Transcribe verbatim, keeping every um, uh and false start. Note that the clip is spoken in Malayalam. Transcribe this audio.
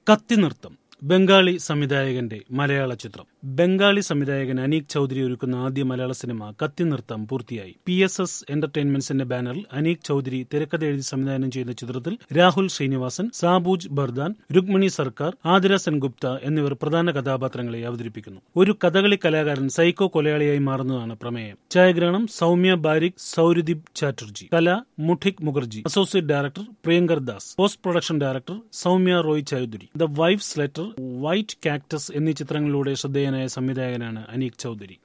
കത്തിനൃത്തം ബംഗാളി സംവിധായകന്റെ മലയാള ചിത്രം. ബംഗാളി സംവിധായകൻ അനീക് ചൌധരി ഒരുക്കുന്ന ആദ്യ മലയാള സിനിമ കത്തിനൃത്തം പൂർത്തിയായി. പി എസ് എസ് എന്റർടൈൻമെന്റ്സിന്റെ ബാനറിൽ അനീക് ചൌധരി തിരക്കഥ എഴുതി സംവിധാനം ചെയ്യുന്ന ചിത്രത്തിൽ രാഹുൽ ശ്രീനിവാസൻ, സാബൂജ് ബർദാൻ, രുക്മിണി സർക്കാർ, ആതിര സെൻഗുപ്ത എന്നിവർ പ്രധാന കഥാപാത്രങ്ങളെ അവതരിപ്പിക്കുന്നു. ഒരു കഥകളി കലാകാരൻ സൈക്കോ കൊലയാളിയായി മാറുന്നതാണ് പ്രമേയം. ഛായാഗ്രഹണം സൗമ്യ ബാരിക്, സൗരദീപ് ചാറ്റർജി. കല Mouthik Mukherjee. Associate director Priyankar Das. Post production director Soumya Roy Chowdhury. The wife's letter, white cactus എന്നീ ചിത്രങ്ങളിലൂടെ ശ്രദ്ധേയനായ സംവിധായകനാണ് അനീക് ചൌധരി.